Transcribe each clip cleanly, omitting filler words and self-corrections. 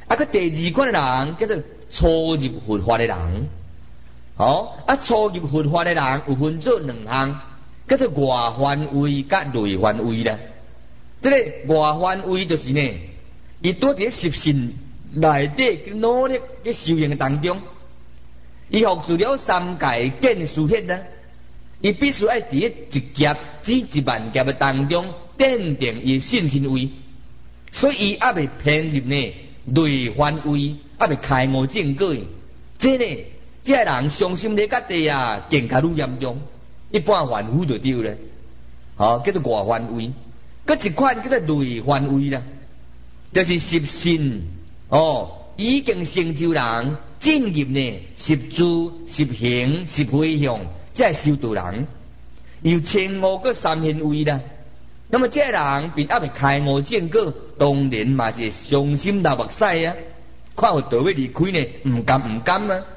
啊，个第二款的人叫做初入佛法的人。初入佛法的人有分做两项，叫做外范围甲内范围啦。这个外范围就是呢，伊拄伫习性内底去努力去修行当中，伊学做了三界见思现啦，伊必须爱伫一劫至一万劫的当中奠定伊信心位，所以伊还未偏入呢内范围，还未开悟正果。这呢，这人伤心咧，甲地啊，更加愈严重，一般凡夫就对咧，叫做外范围。嗰一款叫做内范围啦，就是习性已经成就人进入呢习住、习行、习回向，这系修道人，有前五个三现位啦。那么这人并还未开悟正果，当然嘛是伤心流目屎啊！看有道要离开呢，唔甘啊！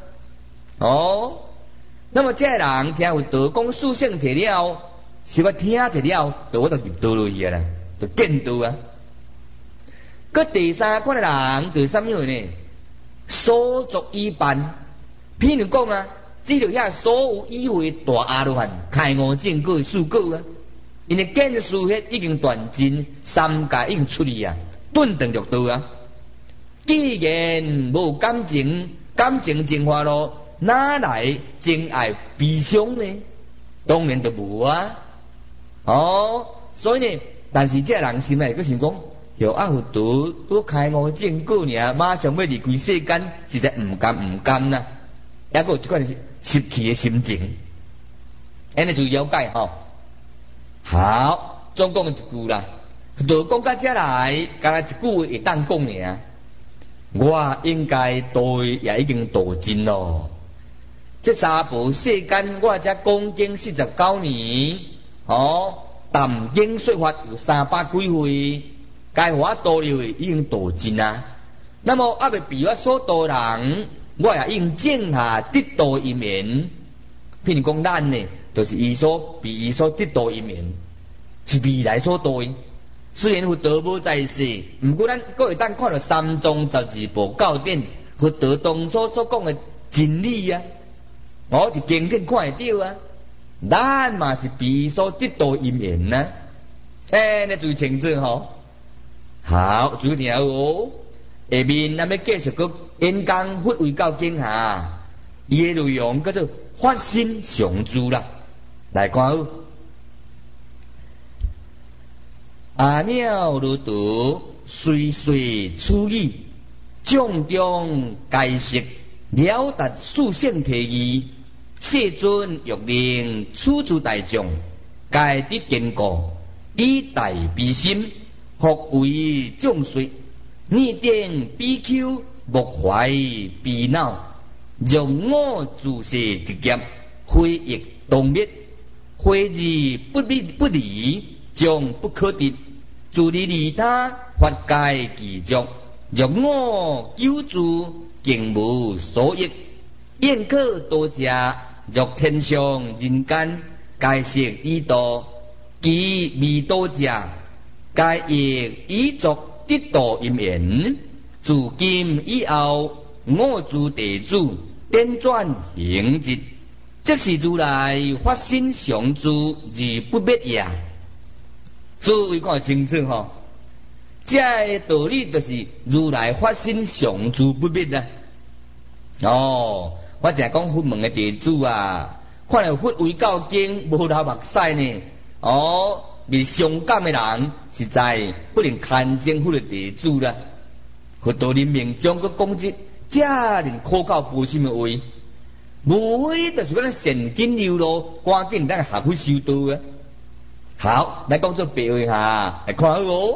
那么这人听有道讲属性提了，是我听一了，就我就入道落去啦，就见道啊！个第三款的人就是什么呢？所作已办，譬如讲啊，只要遐所有意会大阿罗汉开悟正果的事果啊，因为见识迄已经断尽，三界已经出去啊，顿顿入道啊。既然无感情，感情净化咯，哪来真爱悲伤呢？当然就无啊。所以呢，但是这人心内佫想讲，有佛道都开悟正果尔，马上要离开世间，实在唔甘啦。也佫有即款失去的心情，安尼就了解好，总共一句啦，就讲到这来，干那一句话会当讲尔。我应该对也已经度尽咯。这三部世间，我才讲经49年，谈经说法有300几回，该我度了已经度尽啊。那么还未比我所度人，我也应种下得道一面。譬如讲咱呢，就是比伊所得道一面，是未来所度的。虽然佛道无在世，不过咱各会当看到三藏12部教典，佛道当初所讲的真理啊，就经典看会到啊。咱嘛是比伊所得道一面啊。那最清楚好，注意听下面咱要继续个演讲佛为教经哈，伊的内容叫做发心常住啦。来看好。阿耨如道随随处语，众中解释了达殊胜体义。世尊欲令处诸大众，皆得坚固，以大悲心，复为众说。逆定悲求，莫怀悲恼，容我自是一劫，非亦动灭，非之不离，将不可得。自利利他，法界其足，若我救助，竟无所益。宴客多家，若天上人间，皆悉以道，其未多家，皆亦以作得道因缘。自今以后，我诸地主颠转行迹，即是如来发心常住而不灭也。诸位看清楚这个道理就是如来发心常住不灭啊。我常讲佛门的地主啊，看到佛为教经无流目屎呢，未伤感的人，实在不能看清佛的地主啦。佛道人命中个讲这人可靠无什么话，无非就是讲现金流咯，赶紧咱下去修道啊。好，来讲做白话哈，来看好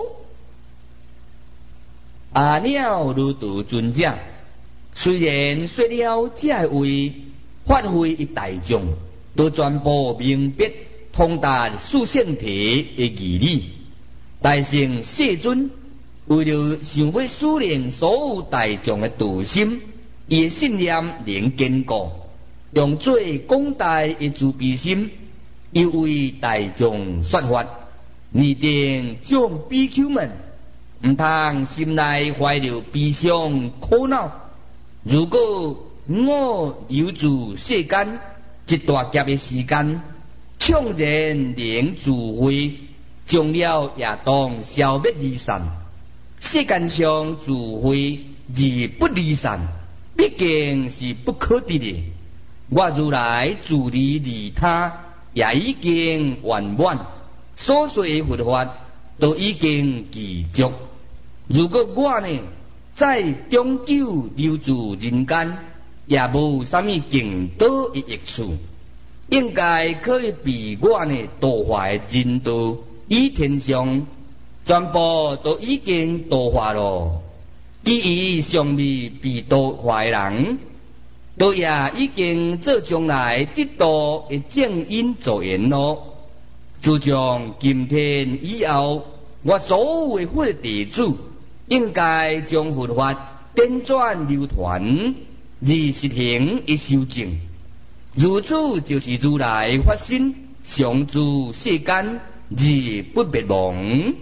阿耨如道尊者虽然说了这话，发挥一大众，都全部明白通达殊胜体的义理。大乘世尊为了想要使令所有大众的道心，伊的信念能坚固，用最广大的慈悲心，又为大众说法，拟定众比丘们唔通心内怀着悲伤苦恼。如果我留住世间一大劫的时间，强然能自毁，将了也当消灭离散。世间上自毁而不离散，毕竟是不可得的。我如来自利利他，也已经圆满，所说的佛法都已经具足。如果我呢，再长久留住人间，也无啥物更多的益处，应该可以被我呢度化的人道与天上全部都已经度化了。至于尚未被度化的人，都也已经做将来得到的正因助缘咯。自从今天以后，我所有的佛的弟子，应该将佛法点转流传，而实行一修正。如此就是如来发心常住世间，而不灭亡。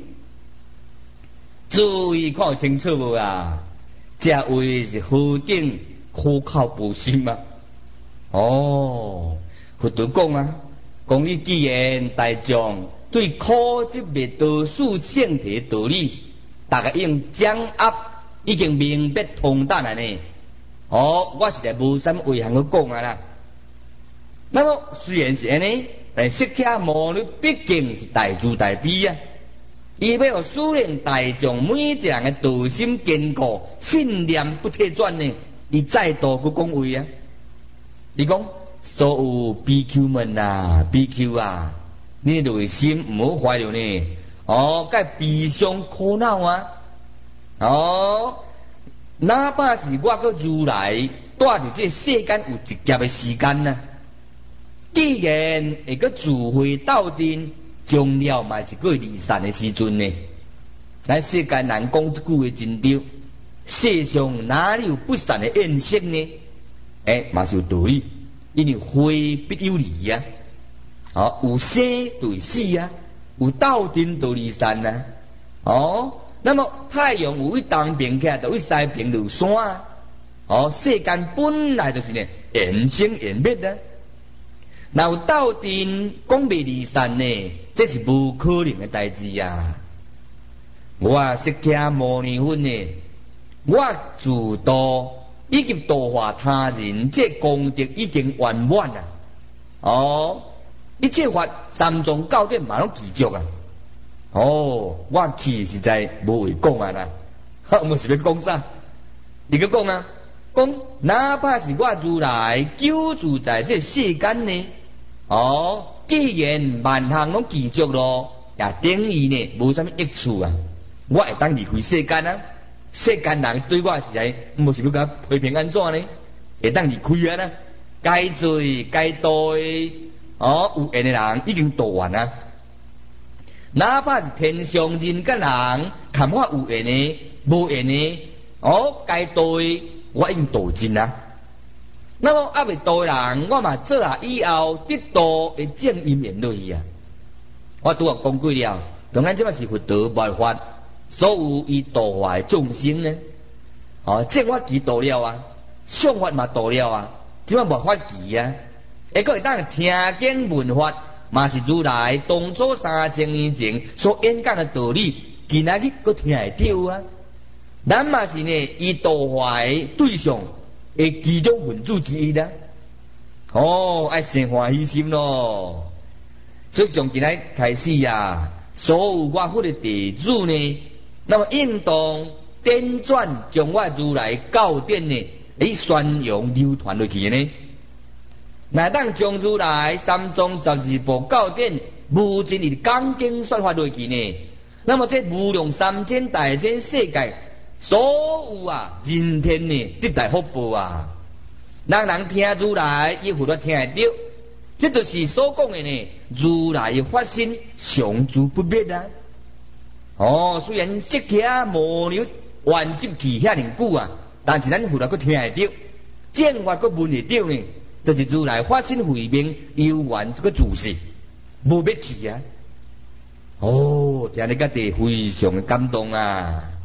注意看清楚无啊？这话是何等可靠不信啊！哦，佛陀讲啊，讲你既然大众对苦集灭道四圣体道理，大家应掌握已经明白通达了呢。哦，我实在无啥物遗憾去讲啊啦。那么虽然是安尼，但释迦牟尼毕竟是大慈大悲啊。伊要使令大众每一个人的道心坚固，信念不退转呢。伊再度去讲话啊！伊讲所有比丘们啊，比丘啊，你内心唔好怀着呢。哦，该悲伤苦恼啊！哦，哪怕是我个如来带伫这世间有一劫的时间呢，既然会个智慧斗阵。终了嘛是过离散的时阵呢，咱世间人讲这句话真对，世上哪里有不散的宴席呢？嘛是有道理，因为非必有离啊，有生对死啊，有斗阵就离散啊。那么太阳有一东边起来，就一西边落山啊。世间本来就是呢，缘生缘灭啊。若有斗阵讲未离散呢，这是无可能的代志啊！我释迦牟尼佛呢，我自度以及度化他人，这功德已经圆满啊！一切法三藏教典嘛拢具足啊！我去实在无话讲啊啦，我是要讲啥？你个讲啊？讲哪怕是我如来久住在这世间呢？既然万项拢具足咯，也等于呢无啥物益处啊！我会当离开世间啊！世间人对我是在，无是要甲批评安怎呢？会当离开啊啦！该做该度的，有缘的人已经度完啊！哪怕是天上人间人，看我有缘的、无缘的，该度的我已经度尽啊！那么未度人，我嘛做下以后得到的正因缘落去啊！我拄讲过了，当然这嘛是佛陀办法，所有伊度化的众生呢，这我记度了啊，相法嘛度了啊，这嘛无法记啊。还可会当听经闻法，嘛是如来当初3000年前所演讲的道理，今仔日搁听会到啊。咱嘛是呢，伊度化的对象。其中分子之一啦，爱生欢喜心咯。所以从今仔开始啊，所有我佛的弟子呢，那么应当点转将我如来教典呢，宣扬流传落去呢。乃当将如来三藏12部教典无尽的讲经说法落去呢，那么这无量3000大千世界。所有人天呢得大福报啊！人听如来，伊佛法听会到，这就是所讲的呢。如来的法身常住不灭啊！虽然释迦牟尼圆寂去遐尼久啊，但是咱佛法佫听会到，正法佫闻会到呢，就是如来法身慧命悠远这个住世，无灭去啊！这样你家己非常的感动啊！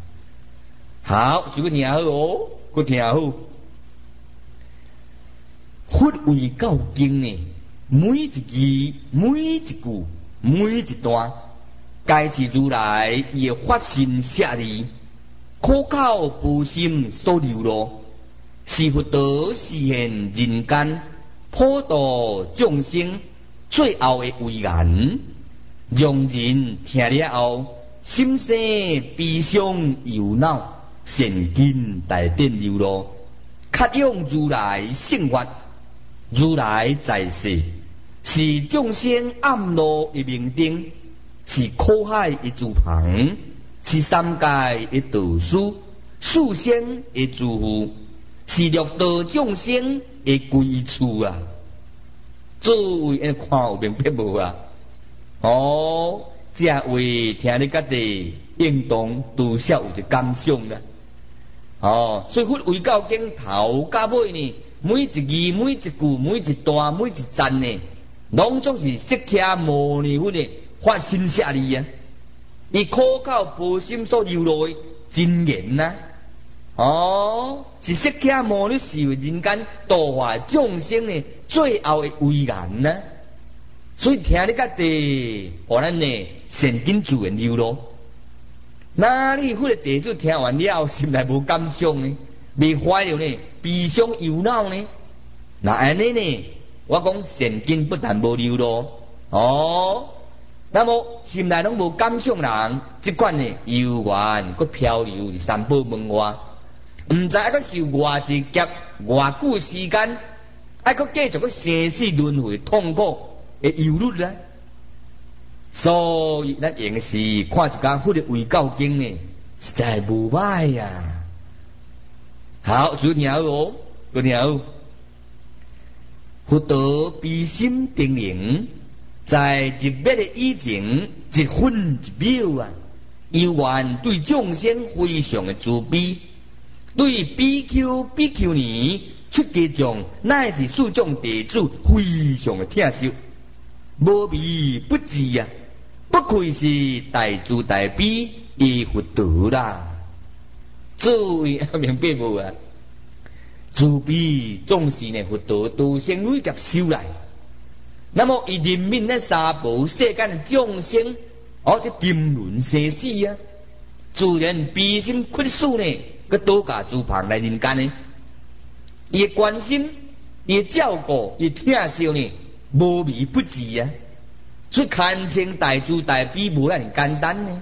好，这个听好哦，个听好。佛为教经呢，每一字、每一句、每一段，皆是如来伊发心舍利，苦口婆心所流露，是佛陀示现人间，普度众生最后的遗言，让人听了后，心生悲伤忧恼，神经大电流露，较用如来圣法。如来在世，是众生暗路的明灯，是苦海的助旁，是三界的导师，世间的祝福，是六道众生的归处啊！诸位看有明白无啊？哦，这位听你家己应当多少有一感想啦。哦，所以佛为教经头到尾呢。每一字、每一句、每一段、每一赞呢，拢总是释迦牟尼佛的发心舍利啊！伊苦口婆心所流露的真言呐、哦，是释迦牟尼是为人间度化众生的最后的遗言呐、所以听你家己，互咱呢神经自然流露。哪里佛的弟子听完了，心内无感想呢？未怀了呢，悲伤忧恼呢？那安尼呢？我讲神经不但无流露，哦，那么心内拢无感想人，即款呢悠远搁漂流伫三宝门外，毋知还搁受偌一劫偌久时间，还搁继续搁生死轮回痛苦的忧虑啦。所以咱用是看一家佛的为教经呢，实在无歹呀。好，就听好哦，就听好。佛陀悲心叮咛，在一灭的以前，一分一秒啊，犹原对众生非常的慈悲，对比丘尼出家众乃至四众弟子非常的疼惜，无微不至啊，不愧是大慈大悲的佛陀啦。诸位明白无啊？慈悲总是呢佛陀度生累劫修来，那么伊怜悯呢三宝世间的众生，这沉沦生死啊，自然悲心屈死呢，个多加诸旁来人间呢，伊关心、伊照顾、伊疼惜呢，无微不至啊，所以堪称大慈大悲无那么简单呢。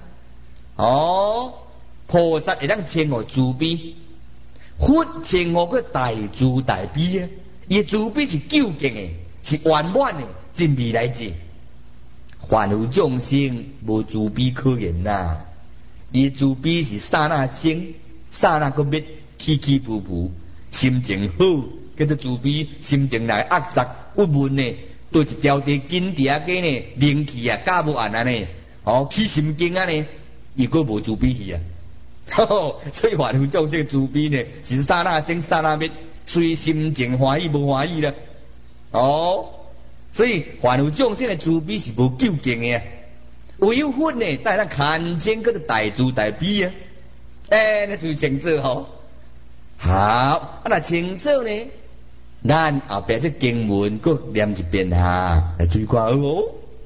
菩萨会当称为慈悲，佛称我个大慈大悲啊！伊慈悲是究竟的，是圆满的，真未来者。凡有众生无慈悲可言呐，伊慈悲是刹那生，刹那个灭，起起伏伏，心情好叫做慈悲，心情来恶杂郁闷呢，对一条地紧伫啊个呢，灵气啊加无安啊呢，起心经啊呢，伊个无慈悲去啊。所以凡有众生慈悲呢，是刹那生刹那灭，随心情欢喜无欢喜啦。所以凡有众生的慈悲是无究竟的啊。唯有佛呢，带咱看见嗰个大慈大悲啊。那就是清楚吼。好，那清楚呢，咱后边这经文搁念一遍哈，来注意看哦。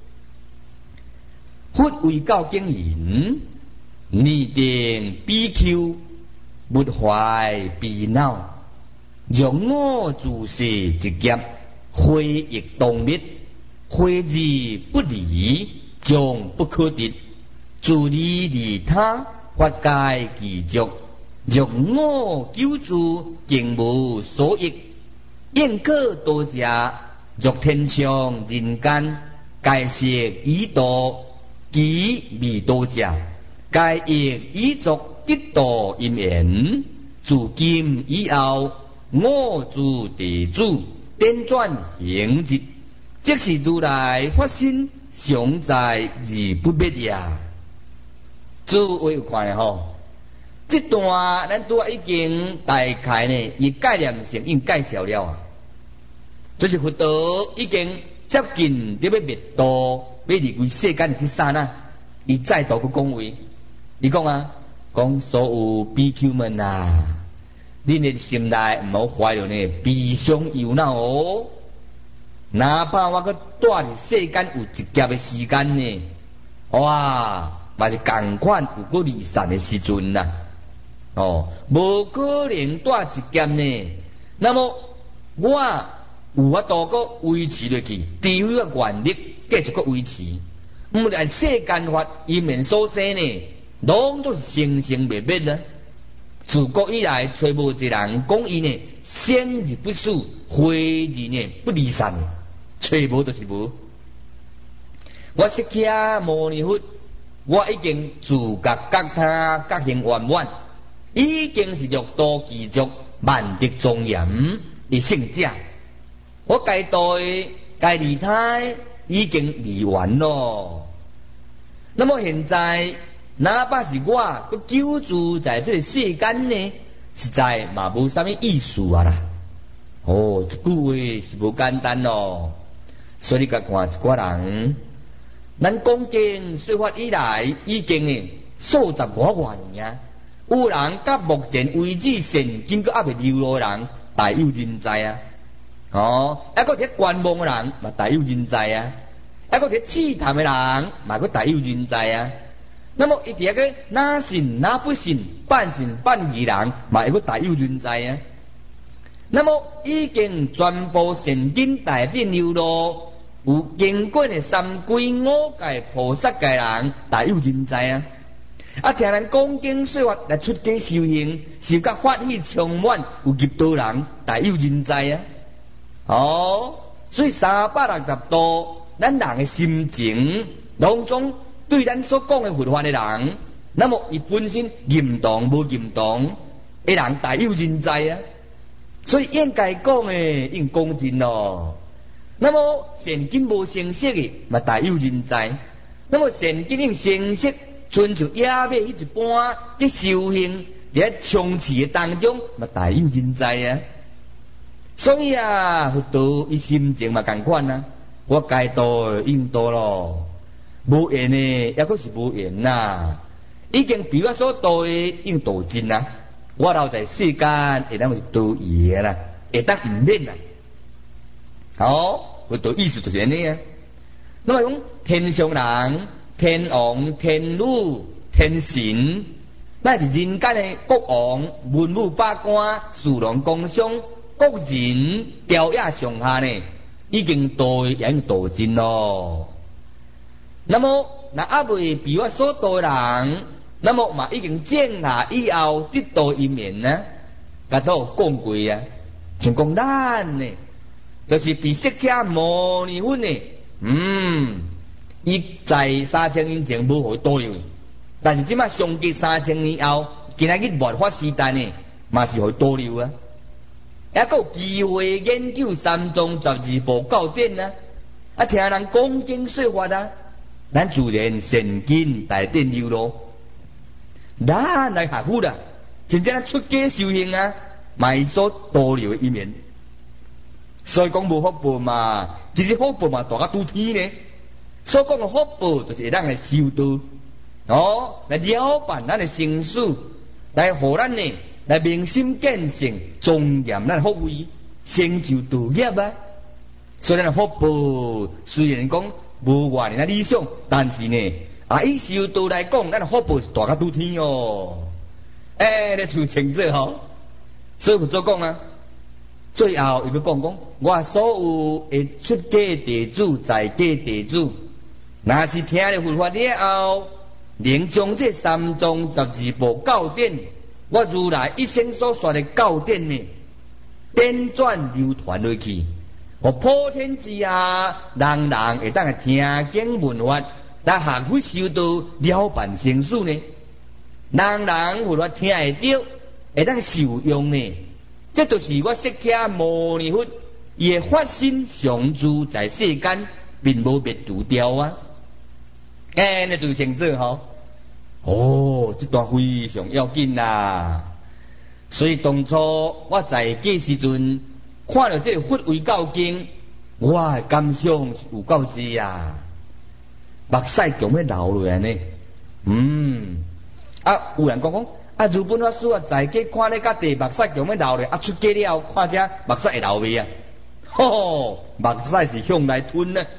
佛为教经言。拟定比丘勿怀悲恼，容我自是一劫，非亦动灭，非之不离，将不可得。自利利他，法界其足，容我救助，竟无所益。应可多家，若天上人间，皆是以道，其未多家。该亦以作得道因缘，自今以后，我诸弟子颠转行迹，即是如来发心常在而不灭呀。诸位有看吼，这段咱拄已经大概呢，以概念性已经介绍了啊。就是佛陀已经接近要灭度，要离开世间的这刹那，伊再度去讲话。你讲啊， 讲所有比丘们啊，恁的心内唔好怀着呢悲伤忧恼哦。哪怕我搁住伫世间有一劫的时间呢，哇，嘛是共款有过离散的时阵啦。无可能住一劫呢。那么我有法度搁维持落去，除非我愿力继续搁维持。毋是按世间法因缘所生呢，拢都是生生灭灭啦。自古以来，找无一个人讲伊呢生而不死，活而呢不离散，找无就是无。我释迦牟尼佛，我已经自觉觉他觉行圆满，已经是六道具足万德庄严的圣者。我该对该离胎已经离完咯。那么现在，哪怕是我佮久住在这个世间呢，实在嘛无啥物意思啊啦。这句话是无简单咯。所以甲看一寡人，咱讲经说法以来，已经呢数十多年啊。有人到目前为止，现今佮还未流落人，大有人在啊。还佫伫观望的人，嘛大有人在啊。还佫伫试探的人，嘛佫大有人在啊。那么一啲个哪信哪不信，半信半疑人，嘛会佫大有人在啊。那么已经全部现今大典流露，有经过的三归五界菩萨界人，大有人在啊。听人讲经说法来出家修行，是甲法喜充满，有入道人，大有人在啊。所以360度，咱人的心情当中，对咱所讲的佛法的人，那么伊本身认同无认同的人，大有人在啊。所以应该讲的，应讲尽咯。那么现今无成色的，嘛大有人在。那么现今应成色，春就野马迄一般伫修行，伫冲刺的当中，嘛大有人在啊。所以啊，佛道伊心情嘛共款啊。我该道应道咯，无缘的也佫是无缘呐。已经比我所道的应道尽啦。我留在世间，会当是道义的啦，会当唔免啦。佛道意思就是安尼啊。那么讲天上人、天王、天女、天神，乃是人间的国王、文武百官、士农工商、国人、调野上下呢，已经道也已经道尽咯。那么若还未比我所道的人，那么嘛已经证下以后得道因缘呢，甲都讲过啊。像讲咱呢，就是比释迦牟尼佛呢，伊在3000年前无互导流，但是即摆相隔3000年后，今仔日末法时代呢，嘛是互导流啊。还佫有机会研究三藏十二部教典啊，听人讲经说法啊，咱自然现今大典流露。咱来学佛啦，真正出家修行啊，嘛所导流的一面。所以讲无福报嘛，其实福报嘛大甲拄天呢。所讲的福报就是会当来修道，来了办咱的生死，来互咱呢来明心见性，庄严咱福位，成就道业啊。所以咱的福报虽然讲无偌尔理想，但是呢，以修道来讲，咱的福报是大甲拄天哦。你就清楚吼。所以佛祖讲啊，最后伊要讲，我所有的出家弟子、在家弟子，若是听了佛法了后，能将这三藏十二部教典，我如来一生所说的教典呢，点转流传落去，我普天之下，人人会当听经闻法，来学佛修道，了办生死呢。人人佛法听会到，会当受用呢。这就是我释迦牟尼佛伊的发心常住在世间，并无灭除掉啊。那就清楚吼。这段非常要紧啦。所以当初我在家时阵，看到这个佛为教经，我的感想是有够济啊，目屎强要流落来呢。 有人讲日本法师在家看咧，甲地目屎强要流咧，出家了后看遮目屎会流未啊？目屎是向内吞呢。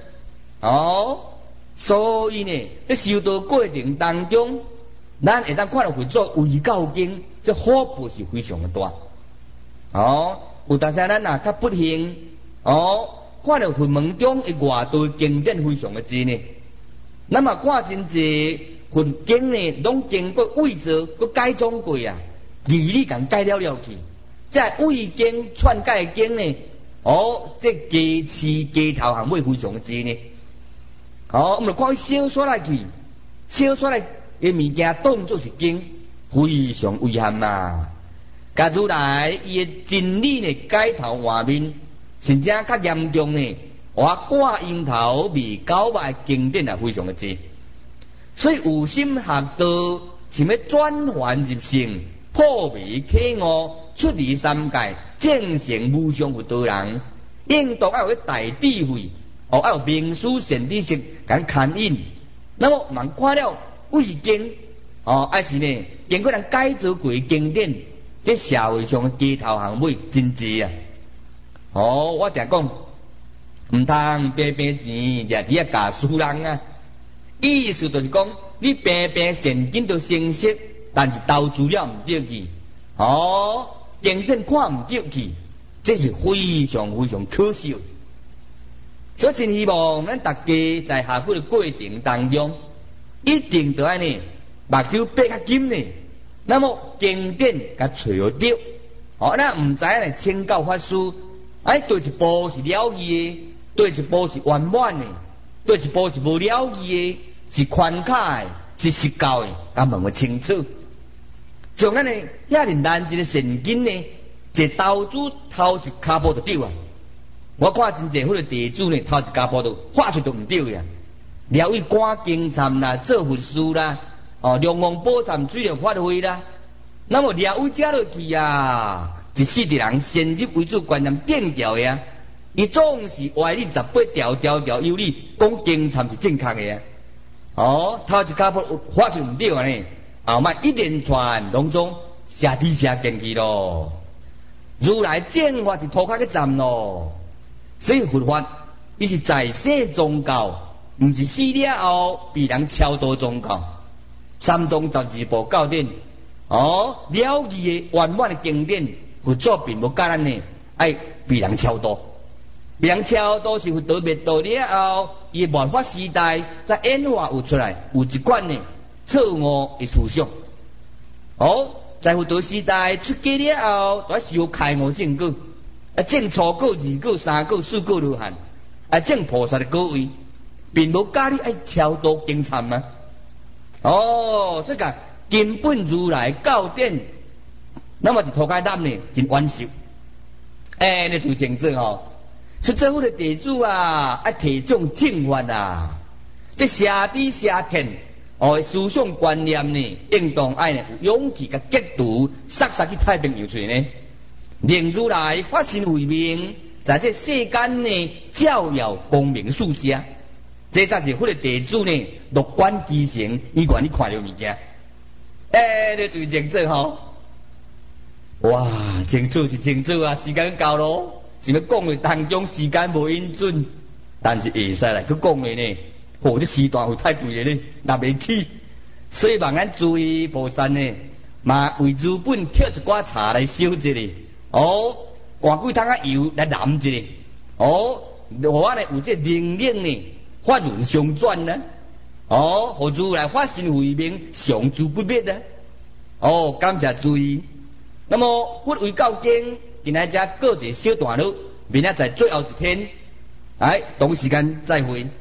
所以呢，在修道过程当中，咱会当看到佛祖为教经，这福报是非常的大。有当时咱较不幸，看到佛门中的外道经典非常的多呢。那么看真济佛经呢，拢经过伪造、佮改装过啊，义理共改了去。这伪经、篡改经呢，这加持加头行为非常的多呢。我们看小说来去，小说来的物件当作是经，非常危险啊！甲如来伊的真理呢改头换面，甚至较严重呢，挂樱头未搞坏经典也非常的多。所以有心学道，想要转凡入圣，破迷开悟，出离三界，正成无上佛道人，应当要有大智慧。要有明书善知识敢牵引，那么人看了伪经，还是呢经过人改造过经典，这社会上的街头行为真济啊！我常讲，唔通白白钱掠伫教输人啊！意思就是讲，你白白现金都成色，但是投资了唔对去，经典看唔对去，这是非常非常可惜。所以真希望咱大家在学佛的过程当中，一定要安尼目睭闭较紧呢。那么经典甲找到，咱唔知来请教法师，对一部是了义的，对一部是圆满的，对一部是无了义的，是宽卡的，是实教的，敢问个清楚。像咱呢，遐尼难一个现金呢，一投资头一骹步就丢啊！我看真济迄个地主呢，头一家步都画出都唔对呀。了为赶经参啦，做佛事啦，龙王宝忏水了发挥啦。那么了为加落去啊，一世的人先入为主观念变掉呀。伊总是歪理18条有理，讲经参是正确的呀。头一家步画出唔对啊呢，后摆一连串拢总下地下进去咯。如来正法是涂骹个站咯。所以佛法，伊是在世宗教，唔是死了后被人超度宗教。三宗12部教典，了义的圆满的经典，佛祖并无教咱呢，爱被人超度。被人超度是佛道灭度了后，伊末法时代在演化有出来，有一款呢错误的思想。在佛道时代出家了后，都是有开悟证据。证初果、二果、三果、四果罗汉，证菩萨的果位，并无教你爱超度经参啊！这个根本如来教典，那么就涂骹咱呢，真完熟。你就成做是政府的地主啊，提倡正法啊，这下底下田思想观念呢，应当爱呢有勇气甲激度，杀去太平洋去呢。令如来发心为命，在这世间呢照耀光明世界，这才是佛的地主呢乐观其成，伊愿意看到物件。你最清楚哇，清楚是清楚啊，时间到咯，是要讲的当中时间无允准，但是会使来去讲的呢，这时段会太贵了呢，拿袂起。所以望咱注意菩萨呢，嘛为日本抾一寡茶来烧一下。灌几桶油来淋一下，我呢有这灵力呢，法轮相转呢，互如来发心为命，常住不灭呢。感谢注意。那么佛为教经，今仔只过一小段落，明仔在最后一天，同时间再会。